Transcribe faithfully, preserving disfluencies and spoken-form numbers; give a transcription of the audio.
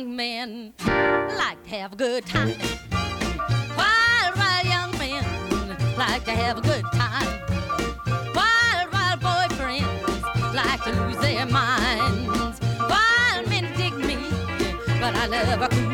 young men like to have a good time. Wild, wild young men like to have a good time. Wild, wild boyfriends like to lose their minds. Wild men dig me, but I love a cool